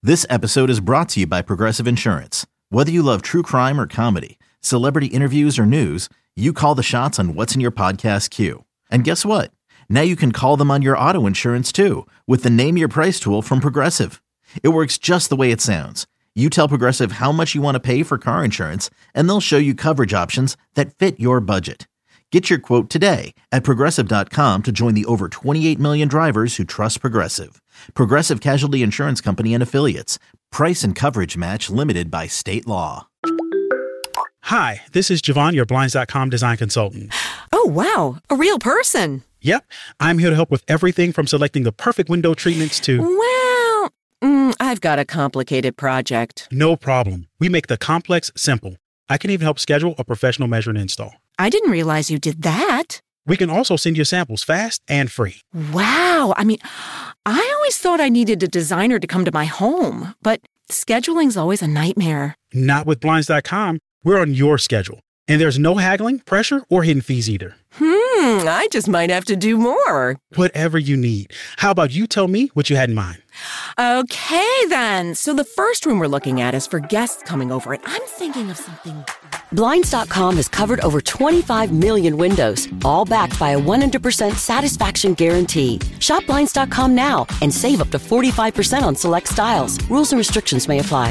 This episode is brought to you by Progressive Insurance. Whether you love true crime or comedy, celebrity interviews or news, you call the shots on what's in your podcast queue. And guess what? Now you can call them on your auto insurance too with the Name Your Price tool from Progressive. It works just the way it sounds. You tell Progressive how much you want to pay for car insurance, and they'll show you coverage options that fit your budget. Get your quote today at Progressive.com to join the over 28 million drivers who trust Progressive. Progressive Casualty Insurance Company and Affiliates. Price and coverage match limited by state law. Hi, this is Javon, your Blinds.com design consultant. Oh, wow. A real person. Yep. I'm here to help with everything from selecting the perfect window treatments to... Well, I've got a complicated project. No problem. We make the complex simple. I can even help schedule a professional measure and install. I didn't realize you did that. We can also send you samples fast and free. Wow. I always thought I needed a designer to come to my home, but scheduling's always a nightmare. Not with Blinds.com. We're on your schedule. And there's no haggling, pressure, or hidden fees either. I just might have to do more. Whatever you need. How about you tell me what you had in mind? Okay, then. So the first room we're looking at is for guests coming over, and I'm thinking of something... Blinds.com has covered over 25 million windows, all backed by a 100% satisfaction guarantee. Shop Blinds.com now and save up to 45% on select styles. Rules and restrictions may apply.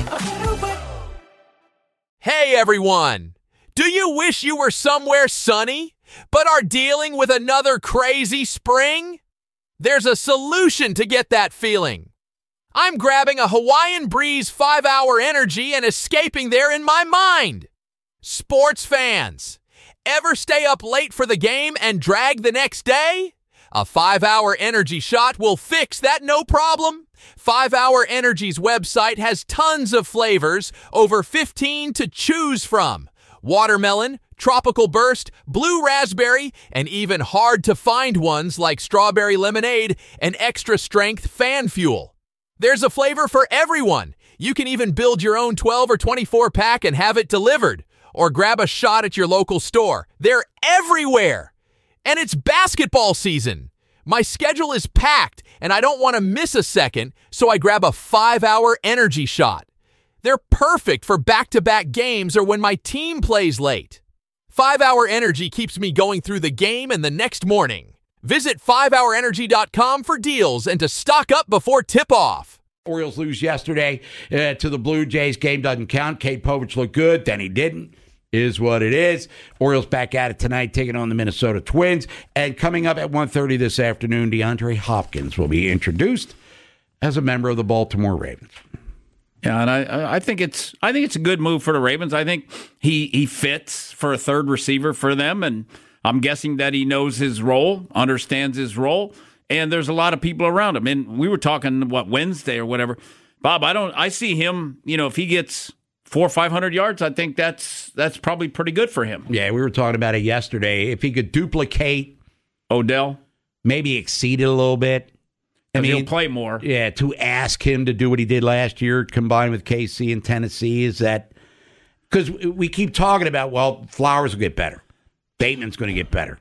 Hey, everyone! Do you wish you were somewhere sunny, but are dealing with another crazy spring? There's a solution to get that feeling. I'm grabbing a Hawaiian Breeze 5-Hour Energy and escaping there in my mind. Sports fans, ever stay up late for the game and drag the next day? A 5-Hour Energy shot will fix that no problem. 5-Hour Energy's website has tons of flavors, over 15 to choose from. Watermelon, tropical burst, blue raspberry, and even hard-to-find ones like strawberry lemonade and extra-strength fan fuel. There's a flavor for everyone. You can even build your own 12 or 24-pack and have it delivered. Or grab a shot at your local store. They're everywhere. And it's basketball season. My schedule is packed, and I don't want to miss a second, so I grab a 5-Hour Energy shot. They're perfect for back-to-back games or when my team plays late. 5-Hour Energy keeps me going through the game and the next morning. Visit 5hourenergy.com for deals and to stock up before tip-off. Orioles lose yesterday to the Blue Jays. Game doesn't count. Cade Povich looked good, then he didn't. Is what it is. Orioles back at it tonight, taking on the Minnesota Twins. And coming up at 1:30 this afternoon, DeAndre Hopkins will be introduced as a member of the Baltimore Ravens. Yeah, and I think it's a good move for the Ravens. I think he fits for a third receiver for them, and I'm guessing that he knows his role, understands his role, and there's a lot of people around him. And we were talking Wednesday or whatever. Bob, I see him. If he gets 400 or 500 yards, I think that's probably pretty good for him. Yeah, we were talking about it yesterday. If he could duplicate Odell, maybe exceed it a little bit. He'll play more. Yeah, to ask him to do what he did last year, combined with KC and Tennessee, is that because we keep talking about, Flowers will get better. Bateman's going to get better.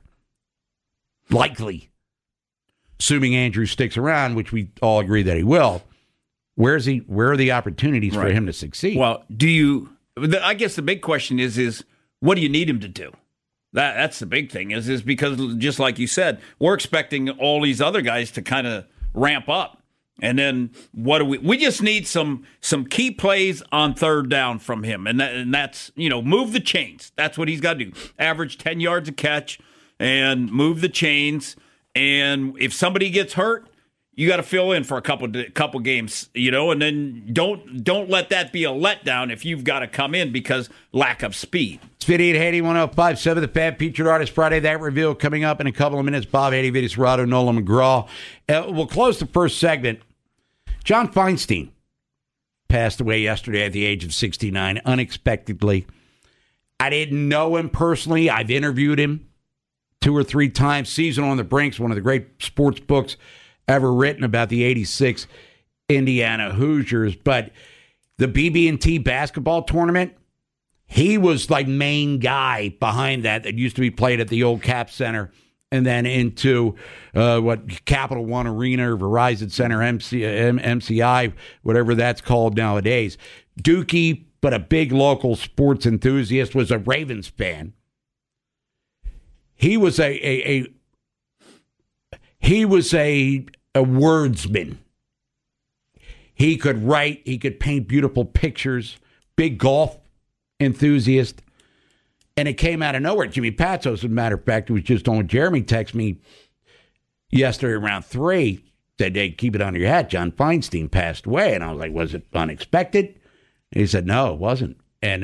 Likely. Assuming Andrews sticks around, which we all agree that he will. Where are the opportunities for him to succeed? Well, I guess the big question is what do you need him to do? That's the big thing is because just like you said, we're expecting all these other guys to kind of ramp up. And then what do we just need some key plays on third down from him. And that's, move the chains. That's what he's got to do. Average 10 yards a catch and move the chains. And if somebody gets hurt, you got to fill in for a couple games, and then don't let that be a letdown if you've got to come in because lack of speed. It's Vinny and Haney, 105.7 The Fan, Featured Artist Friday. That reveal coming up in a couple of minutes. Bob Haney, Vinny Serrato, Nolan McGraw. We'll close the first segment. John Feinstein passed away yesterday at the age of 69, unexpectedly. I didn't know him personally. I've interviewed him 2 or 3 times. Season on the Brink's one of the great sports books ever written about the 86 Indiana Hoosiers. But the BB&T basketball tournament, he was like main guy behind that used to be played at the old Cap Center and then into Capital One Arena or Verizon Center, MCI, whatever that's called nowadays. Dookie, but a big local sports enthusiast, was a Ravens fan. He was a wordsman. He could write. He could paint beautiful pictures. Big golf enthusiast. And it came out of nowhere. Jimmy Patsos, as a matter of fact, who was just on with Jeremy, texted me yesterday around 3, said, hey, keep it under your hat. John Feinstein passed away. And I was like, was it unexpected? And he said, no, it wasn't. And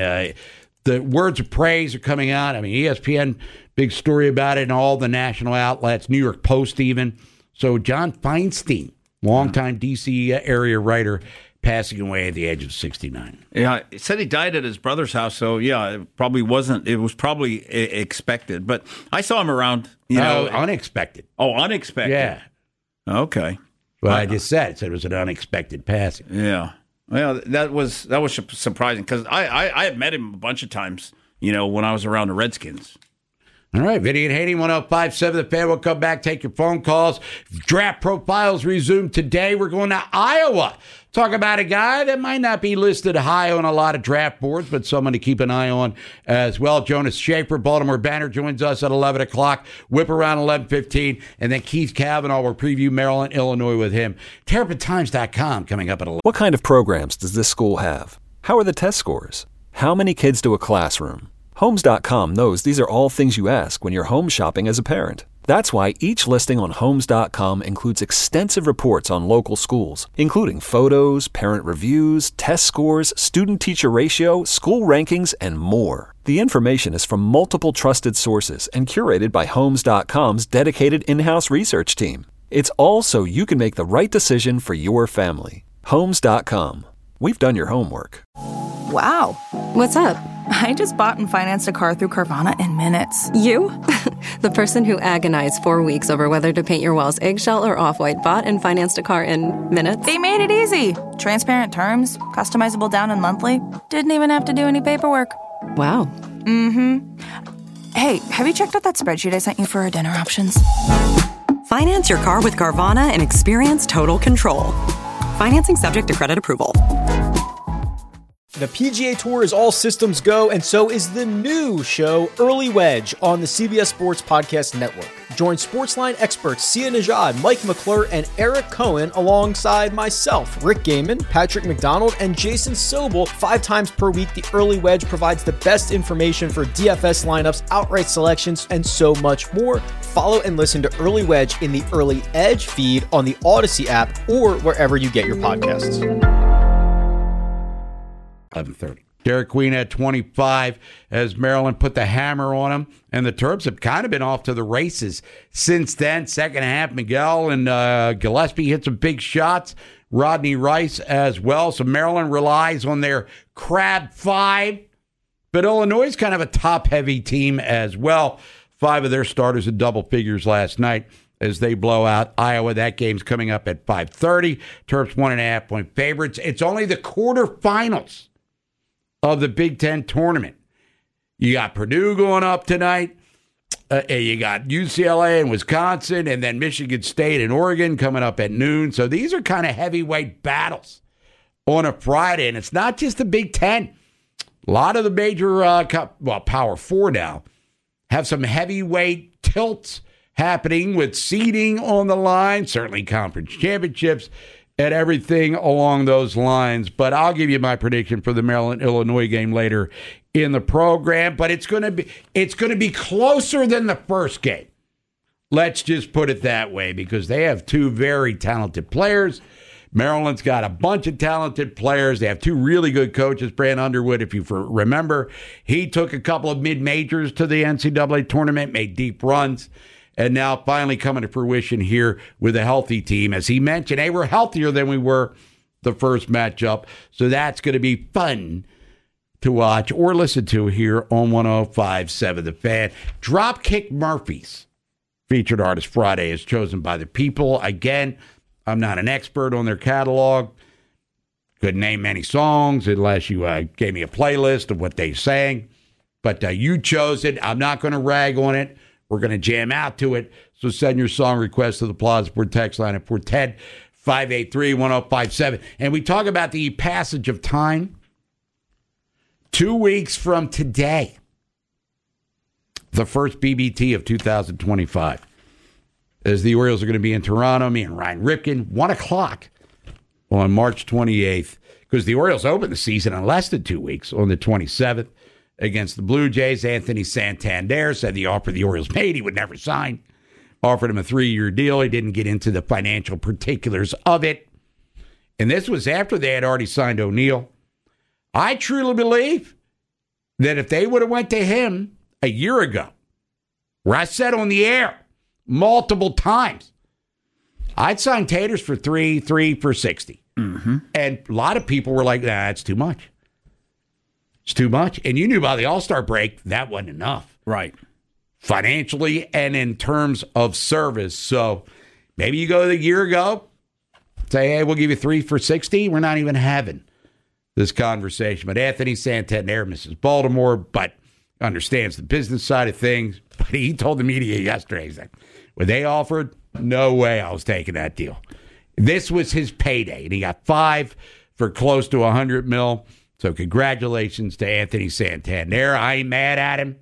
the words of praise are coming out. I mean, ESPN, big story about it, and all the national outlets, New York Post even. So John Feinstein, longtime D.C. area writer, passing away at the age of 69. Yeah, he said he died at his brother's house, so yeah, it was probably expected. But I saw him around, unexpected. Oh, unexpected. Yeah. Okay. Well, I just said it was an unexpected passing. Yeah. Well, that was surprising because I had met him a bunch of times, when I was around the Redskins. All right, Vinny and Haney, 105.7 The Fan. We'll come back, take your phone calls. Draft profiles resume today. We're going to Iowa. Talk about a guy that might not be listed high on a lot of draft boards, but someone to keep an eye on as well. Jonas Schaefer, Baltimore Banner, joins us at 11 o'clock. Whip around 11:15. And then Keith Kavanaugh will preview Maryland, Illinois with him. TerrapinTimes.com coming up at 11. What kind of programs does this school have? How are the test scores? How many kids do a classroom? Homes.com knows these are all things you ask when you're home shopping as a parent. That's why each listing on Homes.com includes extensive reports on local schools, including photos, parent reviews, test scores, student-teacher ratio, school rankings, and more. The information is from multiple trusted sources and curated by Homes.com's dedicated in-house research team. It's all so you can make the right decision for your family. Homes.com. We've done your homework. Wow. What's up? I just bought and financed a car through Carvana in minutes. You? The person who agonized 4 weeks over whether to paint your walls eggshell or off-white bought and financed a car in minutes? They made it easy. Transparent terms, customizable down and monthly. Didn't even have to do any paperwork. Wow. Mm-hmm. Hey, have you checked out that spreadsheet I sent you for our dinner options? Finance your car with Carvana and experience total control. Financing subject to credit approval. The PGA Tour is all systems go, and so is the new show, Early Wedge, on the CBS Sports Podcast Network. Join Sportsline experts Sia Nejad, Mike McClure, and Eric Cohen alongside myself, Rick Gaiman, Patrick McDonald, and Jason Sobel 5 times per week. The Early Wedge provides the best information for DFS lineups, outright selections, and so much more. Follow and listen to Early Wedge in the Early Edge feed on the Odyssey app or wherever you get your podcasts. 11:30. Derek Queen at 25 as Maryland put the hammer on him, and the Terps have kind of been off to the races since then. Second half, Miguel and Gillespie hit some big shots. Rodney Rice as well. So Maryland relies on their Crab 5, but Illinois is kind of a top-heavy team as well. 5 of their starters in double figures last night as they blow out Iowa. That game's coming up at 5:30. Terps 1.5-point favorites. It's only the quarterfinals of the Big Ten tournament. You got Purdue going up tonight. You got UCLA and Wisconsin, and then Michigan State and Oregon coming up at noon. So these are kind of heavyweight battles on a Friday, and it's not just the Big Ten. A lot of the major, Power 4 now, have some heavyweight tilts happening with seeding on the line, certainly conference championships, and everything along those lines. But I'll give you my prediction for the Maryland-Illinois game later in the program. But it's going to be closer than the first game. Let's just put it that way, because they have 2 very talented players. Maryland's got a bunch of talented players. They have 2 really good coaches. Brant Underwood, if you remember, he took a couple of mid-majors to the NCAA tournament, made deep runs. And now finally coming to fruition here with a healthy team. As he mentioned, hey, we're healthier than we were the first matchup. So that's going to be fun to watch or listen to here on 105.7 The Fan. Dropkick Murphys, featured artist Friday, is chosen by the people. Again, I'm not an expert on their catalog. Couldn't name many songs unless you gave me a playlist of what they sang. But you chose it. I'm not going to rag on it. We're going to jam out to it. So send your song request to the Plaza Sport text line at 410-583-1057. And we talk about the passage of time. 2 weeks from today, the first BBT of 2025, as the Orioles are going to be in Toronto, me and Ryan Ripken, 1 o'clock on March 28th, because the Orioles open the season in less than 2 weeks on the 27th against the Blue Jays. Anthony Santander said the offer the Orioles made he would never sign. Offered him a 3-year deal. He didn't get into the financial particulars of it. And this was after they had already signed O'Neill. I truly believe that if they would have went to him a year ago, where I said on the air multiple times, I'd sign Taters for three for 60. Mm-hmm. And a lot of people were like, nah, that's too much. It's too much. And you knew by the All-Star break, that wasn't enough. Right. Financially and in terms of service. So maybe you go a year ago, say, hey, we'll give you 3 for 60. We're not even having this conversation. But Anthony Santander misses Baltimore, but understands the business side of things. But he told the media yesterday, he's like, when they offered, no way I was taking that deal. This was his payday, and he got 5 for close to $100 million. So congratulations to Anthony Santander. I ain't mad at him.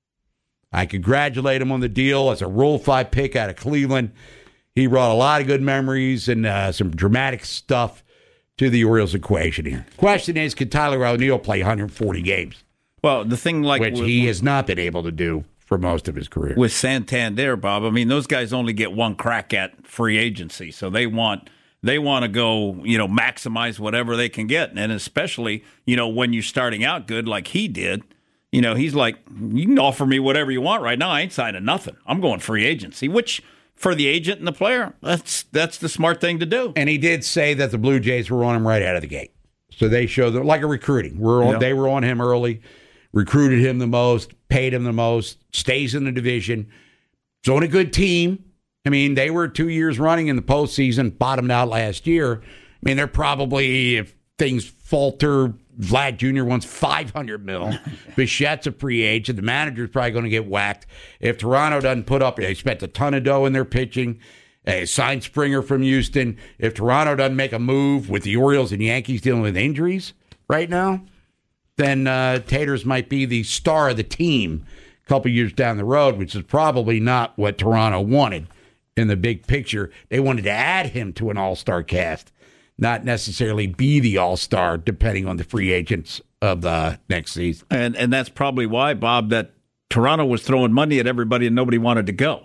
I congratulate him on the deal as a Rule 5 pick out of Cleveland. He brought a lot of good memories and some dramatic stuff to the Orioles equation here. Question is, could Tyler O'Neill play 140 games? Well, the thing which he has not been able to do for most of his career. With Santander, Bob, I mean, those guys only get one crack at free agency, so they want to go, maximize whatever they can get, and especially, when you're starting out good like he did, he's like, you can offer me whatever you want right now. I ain't signing nothing. I'm going free agency, which for the agent and the player, that's the smart thing to do. And he did say that the Blue Jays were on him right out of the gate. So they showed them, like a recruiting. They were on him early, recruited him the most, paid him the most, stays in the division. So on a good team. I mean, they were 2 years running in the postseason, bottomed out last year. I mean, they're probably, if things falter, Vlad Jr. wants $500 million. Bichette's a free agent. The manager's probably going to get whacked. If Toronto doesn't put up, they spent a ton of dough in their pitching. They signed Springer from Houston. If Toronto doesn't make a move with the Orioles and Yankees dealing with injuries right now, then Taters might be the star of the team a couple years down the road, which is probably not what Toronto wanted in the big picture. They wanted to add him to an all-star cast, not necessarily be the all-star, depending on the free agents of the next season. And that's probably why, Bob, that Toronto was throwing money at everybody and nobody wanted to go.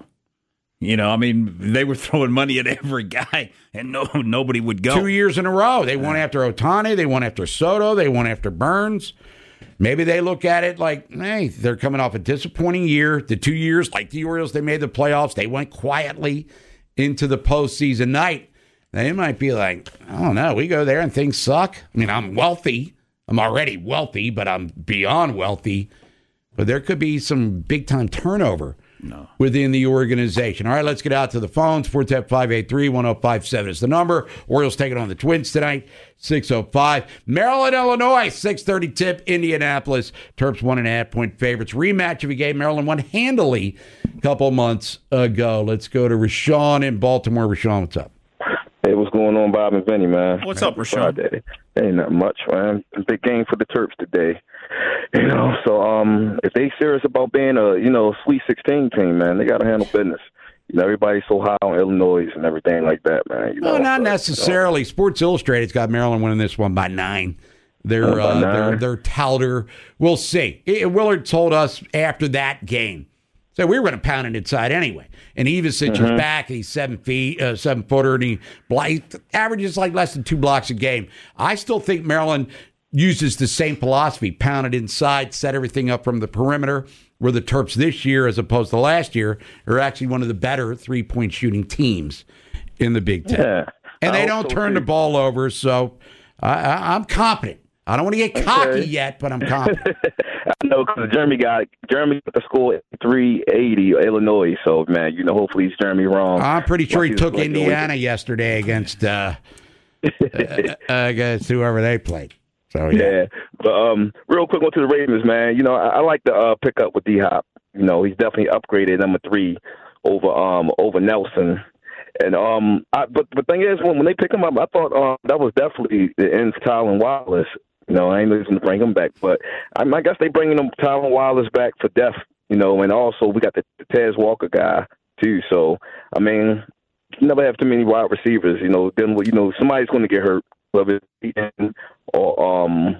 They were throwing money at every guy and nobody would go. 2 years in a row. They went after Ohtani. They went after Soto. They went after Burns. Maybe they look at it like, hey, they're coming off a disappointing year. The 2 years, like the Orioles, they made the playoffs. They went quietly into the postseason night. They might be like, I don't know, we go there and things suck. I mean, I'm wealthy. I'm already wealthy, but I'm beyond wealthy. But there could be some big-time turnover within the organization. All right, let's get out to the phones. 410-583-1057 is the number. Orioles taking on the Twins tonight, 6:05. Maryland, Illinois, 6:30 tip. Indianapolis, Terps 1.5-point favorites. Rematch of a game Maryland won handily a couple months ago. Let's go to Rashawn in Baltimore. Rashawn, what's up? Hey, what's going on, Bob and Vinny, man? What's up, Rashawn? Ain't not much, man. Big game for the Terps today. So if they serious about being a Sweet 16 team, man, they got to handle business. Everybody's so high on Illinois and everything like that, man. No, not necessarily. Sports Illustrated's got Maryland winning this one by 9. They're touter. We'll see. Willard told us after that game. So we were going to pound it inside anyway. And Ivicic is back. He's 7 footer, and he averages like less than 2 blocks a game. I still think Maryland uses the same philosophy: pound it inside, set everything up from the perimeter. Where the Terps this year, as opposed to last year, are actually one of the better 3-point shooting teams in the Big Ten. Yeah, and they don't turn the ball over. So I'm confident. I don't want to get cocky yet, but I'm confident. I know, because Jeremy got the score 380 Illinois. So, man, hopefully he's Jeremy wrong. I'm pretty sure he took Indiana yesterday against whoever they played. So, yeah. But real quick on to the Ravens, man. I like to pick up with D-Hop. You know, he's definitely upgraded number 3 over Nelson. And but the thing is, when they pick him up, I thought that was definitely the ends Tylan Wallace. You know, I ain't losing to bring him back, but I guess they bringing him Tylan Wallace back for depth. You know, and also we got the Tez Walker guy too. So I mean, you never have too many wide receivers. You know, then somebody's going to get hurt, whether it's or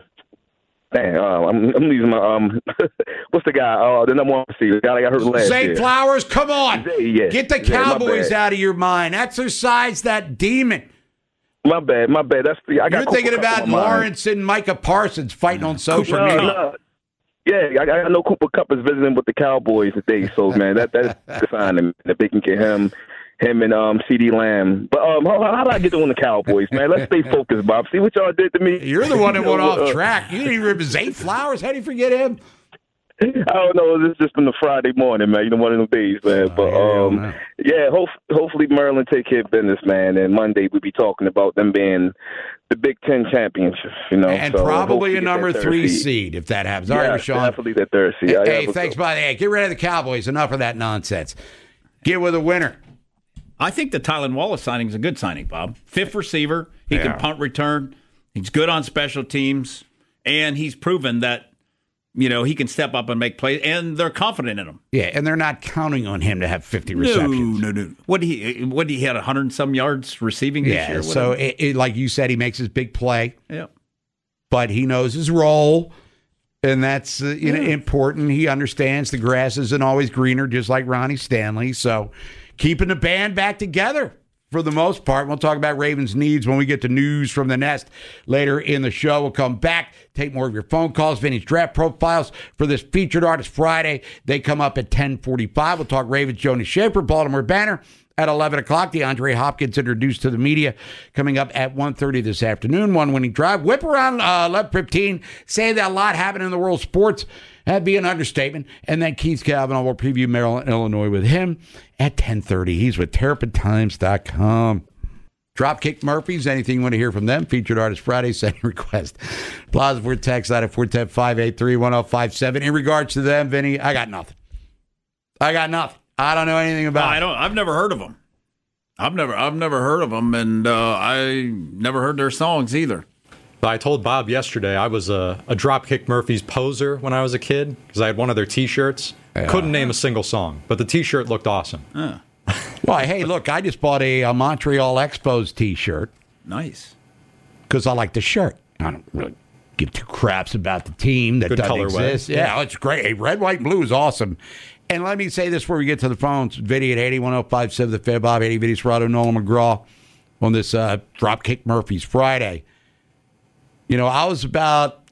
I'm losing my what's the guy? The number 1 receiver, the guy that got hurt last year. Zay Flowers, come on. Zay, get the Cowboys out of your mind. Exercise that demon. My bad. You're thinking about Lawrence and Micah Parsons fighting on social media. No. Yeah, I know Cooper Kupp is visiting with the Cowboys today, so man, that's the sign that they can get him and CeeDee Lamb. But how did I get on the Cowboys, man? Let's stay focused, Bob. See what y'all did to me. You're the one that went off track. You didn't even remember Zay Flowers. How do you forget him? I don't know. It's just been a Friday morning, man. You know, one of them days, man. But hopefully Maryland take care of business, man. And Monday we'll be talking about them being the Big Ten championships, you know. And so probably a number 3 seed if that happens. All right, Rashawn. Definitely the 3rd seed. Hey, thanks, buddy. Hey, get rid of the Cowboys. Enough of that nonsense. Get with a winner. I think the Tylan Wallace signing is a good signing, Bob. 5th receiver. He can punt return. He's good on special teams. And he's proven that, you know, he can step up and make plays. And they're confident in him. Yeah, and they're not counting on him to have 50 receptions. No. What he had 100 and some yards receiving this year? So like you said, he makes his big play. Yeah. But he knows his role. And that's important. He understands the grass isn't always greener, just like Ronnie Stanley. So keeping the band back together for the most part. We'll talk about Ravens' needs when we get to news from the nest later in the show. We'll come back, take more of your phone calls, vintage draft profiles for this Featured Artist Friday. They come up at 10:45. We'll talk Ravens, Jonas Schaefer, Baltimore Banner. At 11 o'clock, DeAndre Hopkins introduced to the media, coming up at 1:30 this afternoon. One winning drive. Whip around 11:15. Say that a lot happened in the world of sports. That'd be an understatement. And then Keith Kavanaugh will preview Maryland, Illinois with him at 10:30. He's with TerrapinTimes.com. Dropkick Murphys, anything you want to hear from them? Featured Artist Friday, send your request. Plaza for text out at 410-583-1057. In regards to them, Vinny, I got nothing. I don't know anything about it. I've never heard of them. I've never heard of them, and I never heard their songs either. I told Bob yesterday I was a Dropkick Murphys poser when I was a kid because I had one of their T-shirts. Yeah. Couldn't name a single song, but the T-shirt looked awesome. Well, hey, look, I just bought a Montreal Expos T-shirt. Nice. Because I like the shirt. I don't really give two craps about the team that doesn't exist. Yeah, it's great. Hey, red, white, and blue is awesome. And let me say this before we get to the phones. Vinny at 81057, the Fed Bob, 80 Vinny Serrato, Nolan McGraw on this Dropkick Murphys Friday. You know, I was about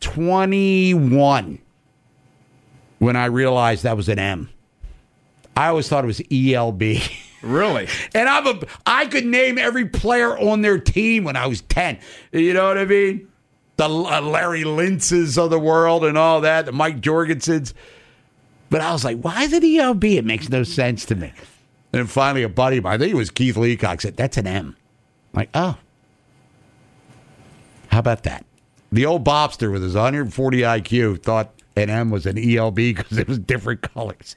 21 when I realized that was an M. I always thought it was ELB. Really? And I could name every player on their team when I was 10. You know what I mean? The Larry Lintzes of the world and all that, the Mike Jorgensens. But I was like, why is it ELB? It makes no sense to me. And then finally a buddy of mine, I think it was Keith Leacock, said, that's an M. I'm like, oh. How about that? The old Bobster with his 140 IQ thought an M was an ELB because it was different colors.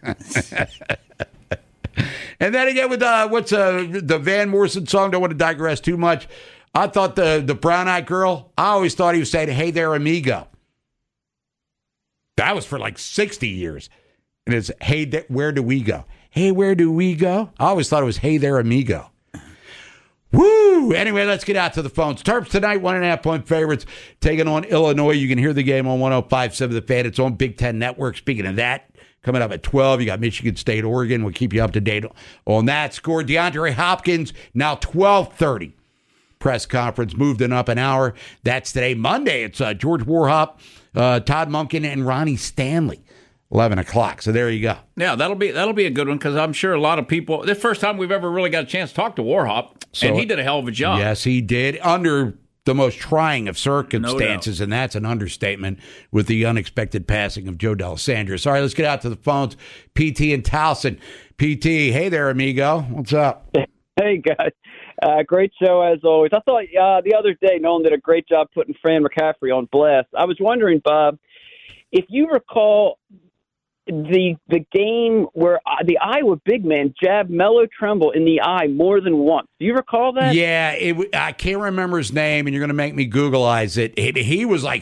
And then again with the Van Morrison song, don't want to digress too much. I thought the brown-eyed girl, I always thought he was saying, hey there, amigo. That was for like 60 years. And it's, hey, where do we go? Hey, where do we go? I always thought it was, hey there, amigo. Woo! Anyway, let's get out to the phones. Terps tonight, 1.5-point favorites, taking on Illinois. You can hear the game on 105.7 The Fan. It's on Big Ten Network. Speaking of that, coming up at 12, you got Michigan State, Oregon. We'll keep you up to date on that score. DeAndre Hopkins, now 12:30. Press conference moved in up an hour. That's today. Monday, it's George Warhop, Todd Monken, and Ronnie Stanley. 11 o'clock. So there you go. Yeah, that'll be a good one because I'm sure a lot of people. The first time we've ever really got a chance to talk to Warhop, and he did a hell of a job. Yes, he did under the most trying of circumstances, and that's an understatement with the unexpected passing of Joe D'Alessandro. All right, let's get out to the phones. PT and Towson. PT, hey there, amigo. What's up? Hey guys. Great show as always. I thought the other day Nolan did a great job putting Fran McCaffrey on blast. I was wondering, Bob, if you recall the game where the Iowa big man jabbed Melo Trimble in the eye more than once. Do you recall that? Yeah, I can't remember his name, and you're going to make me Googleize it. He was like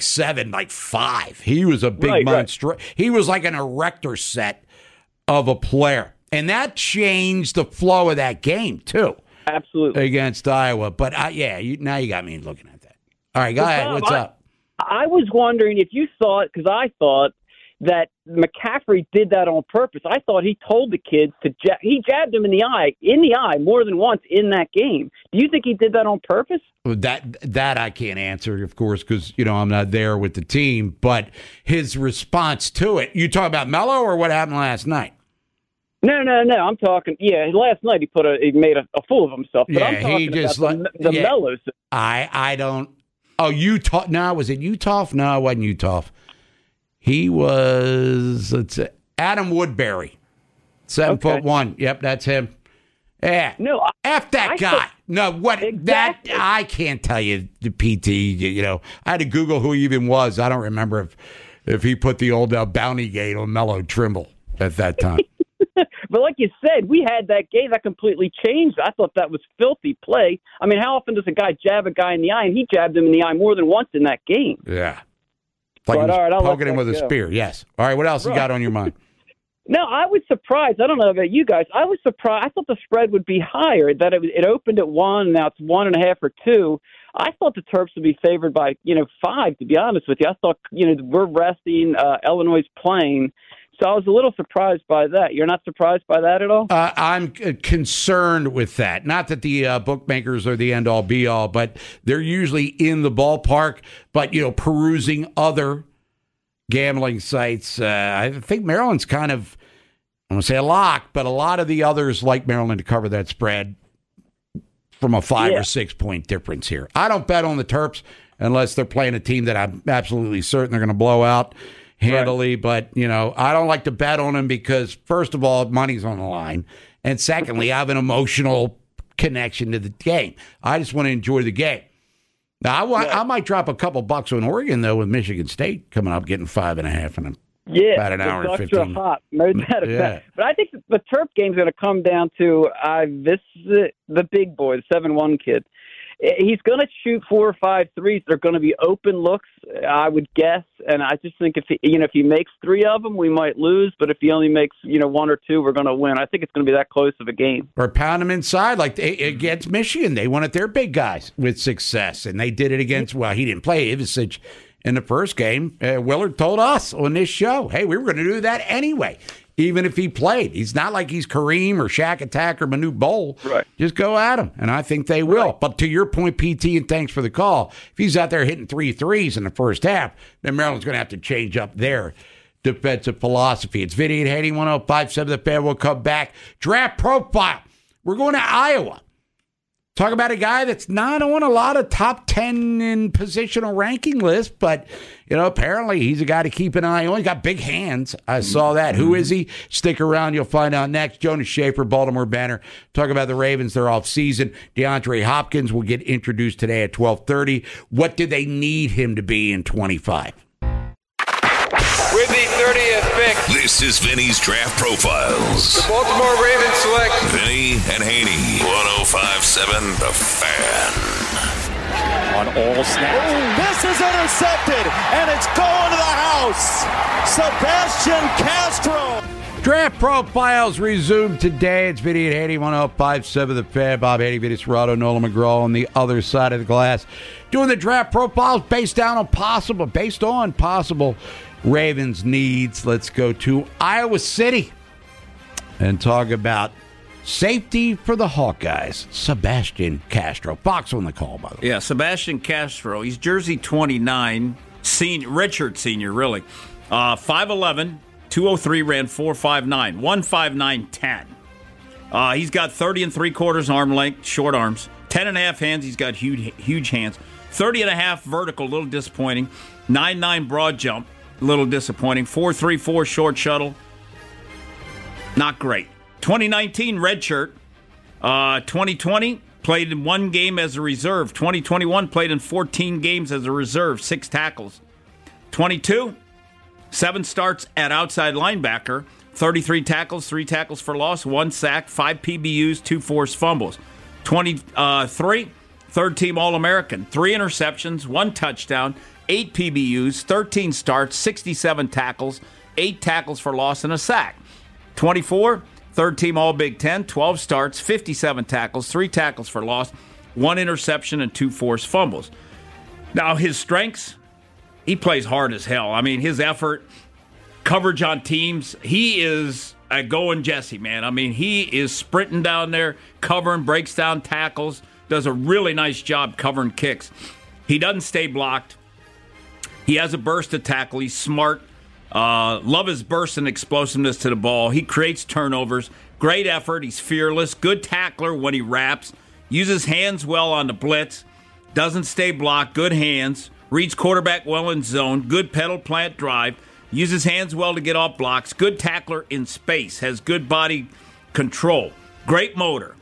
7'5". He was a big monster. Right. He was like an erector set of a player, and that changed the flow of that game too. Absolutely against Iowa. But now you got me looking at that. All right, go ahead. What's up? I was wondering if you thought, because I thought that McCaffrey did that on purpose. I thought he told the kids he jabbed him in the eye more than once in that game. Do you think he did that on purpose? Well, that I can't answer, of course, because I'm not there with the team. But his response to it, you talking about Melo or what happened last night? No. I'm talking. Yeah, last night he made a fool of himself. But I'm talking about the Melos. I don't. Oh, Utah. No, was it Utah? No, it wasn't Utah. He was, Adam Woodbury, 7'1". Yep, that's him. Yeah. No, F that guy. No, what? Exactly. That I can't tell you. The PT. I had to Google who he even was. I don't remember if he put the old bounty gate on Melo Trimble at that time. But like you said, we had that game that completely changed. I thought that was filthy play. I mean, how often does a guy jab a guy in the eye? And he jabbed him in the eye more than once in that game. Yeah. Like he was poking him with a spear, yes. All right, what else you got on your mind? No, I was surprised. I don't know about you guys. I was surprised. I thought the spread would be higher, that it opened at 1, now it's 1.5 or 2. I thought the Terps would be favored by, 5, to be honest with you. I thought, we're resting, Illinois is playing. So I was a little surprised by that. You're not surprised by that at all? I'm concerned with that. Not that the bookmakers are the end-all, be-all, but they're usually in the ballpark. But, perusing other gambling sites, I think Maryland's kind of, I don't want to say a lock, but a lot of the others like Maryland to cover that spread from a 5 or 6 point difference here. I don't bet on the Terps unless they're playing a team that I'm absolutely certain they're going to blow out handily, but, I don't like to bet on them because, first of all, money's on the line, and secondly, I have an emotional connection to the game. I just want to enjoy the game. Now, I might drop a couple bucks on Oregon, though, with Michigan State coming up, getting 5.5 in about an hour and 15. Hot. No doubt about that. But I think the Terp game's going to come down to the big boy, the 7'1" kid. He's going to shoot 4 or 5 threes. They're going to be open looks, I would guess. And I just think if he makes 3 of them, we might lose. But if he only makes 1 or 2, we're going to win. I think it's going to be that close of a game. Or pound them inside like against Michigan. They wanted their big guys with success, and they did it against. Well, he didn't play Ivisic in the first game. Willard told us on this show, "Hey, we were going to do that anyway." Even if he played, he's not like he's Kareem or Shaq Attack or Manute Bol. Right. Just go at him, and I think they will. Right. But to your point, PT, and thanks for the call, if he's out there hitting 3 threes in the first half, then Maryland's going to have to change up their defensive philosophy. It's Vinny at Haney, 105.7 The Fan. We'll come back. Draft profile. We're going to Iowa. Talk about a guy that's not on a lot of top 10 in positional ranking lists, but, apparently he's a guy to keep an eye on. He's got big hands. I saw that. Who is he? Stick around. You'll find out next. Jonas Schaefer, Baltimore Banner. Talk about the Ravens. They're off season. DeAndre Hopkins will get introduced today at 12:30. What do they need him to be in 25? With the 30th pick, this is Vinny's Draft Profiles. The Baltimore Ravens select Vinny and Haney, 105.7 The Fan. On all snaps. Oh, this is intercepted, and it's going to the house. Sebastian Castro. Draft Profiles resumed today. It's Vinny and Haney, 105.7 The Fan. Bob Haney, Vinny Serrato, Nolan McGraw on the other side of the glass. Doing the draft profiles based on possible Ravens needs. Let's go to Iowa City and talk about safety for the Hawkeyes, Sebastian Castro. Fox on the call, by the way. Yeah, Sebastian Castro. He's jersey 29, redshirt senior, really. 5'11", 203, ran 4.59, 159.10. He's got 30 3/4 arm length, short arms, 10.5 hands. He's got huge hands. 30.5 vertical, a little disappointing. 9.9 broad jump. A little disappointing. 4.34 short shuttle. Not great. 2019 redshirt. 2020 played in 1 game as a reserve. 2021 played in 14 games as a reserve. 6 tackles. 22 7 starts at outside linebacker, 33 tackles, 3 tackles for loss, 1 sack, 5 PBUs, 2 forced fumbles. 23, third-team All-American, 3 interceptions, 1 touchdown, 8 PBUs, 13 starts, 67 tackles, 8 tackles for loss, and a sack. 24, third-team All-Big Ten, 12 starts, 57 tackles, 3 tackles for loss, 1 interception, and 2 forced fumbles. Now, his strengths, he plays hard as hell. I mean, his effort, coverage on teams, he is a going Jesse, man. I mean, he is sprinting down there, covering, breaks down tackles, does a really nice job covering kicks. He doesn't stay blocked. He has a burst to tackle. He's smart. Love his burst and explosiveness to the ball. He creates turnovers. Great effort. He's fearless. Good tackler when he wraps. Uses hands well on the blitz. Doesn't stay blocked. Good hands. Reads quarterback well in zone. Good pedal plant drive. Uses hands well to get off blocks. Good tackler in space. Has good body control. Great motor.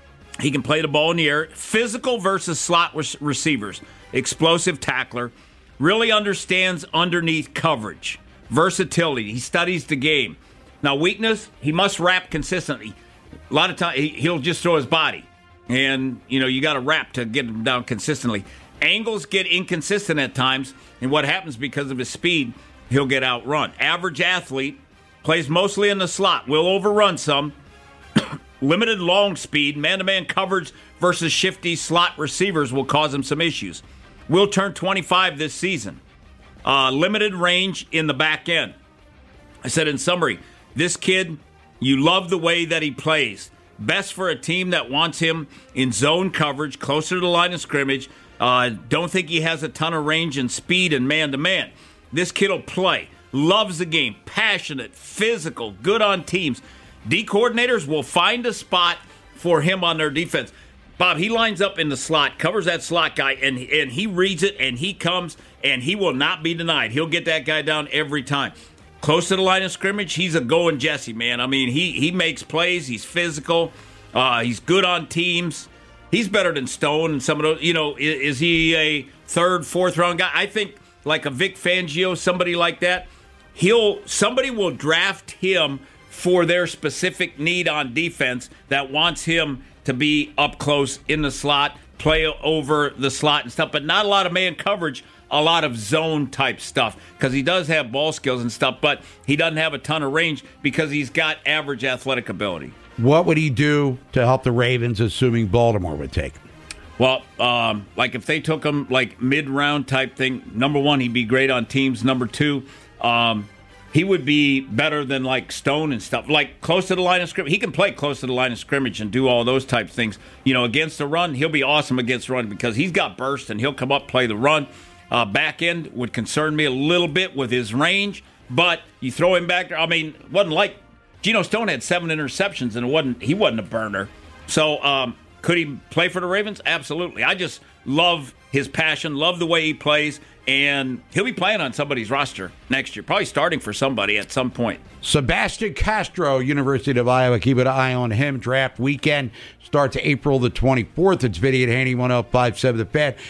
He can play the ball in the air. Physical versus slot receivers. Explosive tackler. Really understands underneath coverage. Versatility. He studies the game. Now, weakness, he must wrap consistently. A lot of times, he'll just throw his body. And, you got to wrap to get him down consistently. Angles get inconsistent at times. And what happens because of his speed, he'll get outrun. Average athlete, plays mostly in the slot. Will overrun some. Limited long speed. Man-to-man coverage versus shifty slot receivers will cause him some issues. Will turn 25 this season. Limited range in the back end. I said in summary, this kid, you love the way that he plays. Best for a team that wants him in zone coverage, closer to the line of scrimmage. Don't think he has a ton of range and speed and man-to-man. This kid will play. Loves the game. Passionate, physical, good on teams. D coordinators will find a spot for him on their defense. Bob, he lines up in the slot, covers that slot guy, and he reads it, and he comes, and he will not be denied. He'll get that guy down every time. Close to the line of scrimmage, he's a going Jesse, man. I mean, he makes plays. He's physical. He's good on teams. He's better than Stone and some of those. Is he a 3rd, 4th round guy? I think like a Vic Fangio, somebody like that, somebody will draft him for their specific need on defense that wants him to be up close in the slot, play over the slot and stuff, but not a lot of man coverage, a lot of zone type stuff, because he does have ball skills and stuff, but he doesn't have a ton of range because he's got average athletic ability. What would he do to help the Ravens, assuming Baltimore would take him? Well, like if they took him like mid-round type thing, number 1, he'd be great on teams. Number 2, he would be better than like Stone and stuff. Like close to the line of scrimmage. He can play close to the line of scrimmage and do all those type things. Against the run, he'll be awesome against the run because he's got burst and he'll come up, play the run. Back end would concern me a little bit with his range, but you throw him back there. I mean, it wasn't like Geno Stone had 7 interceptions and he wasn't a burner. So could he play for the Ravens? Absolutely. I just love his passion, love the way he plays, and he'll be playing on somebody's roster next year, probably starting for somebody at some point. Sebastian Castro, University of Iowa. Keep an eye on him. Draft weekend starts April the 24th. It's Vinny and Haney, 105.7 The Fan.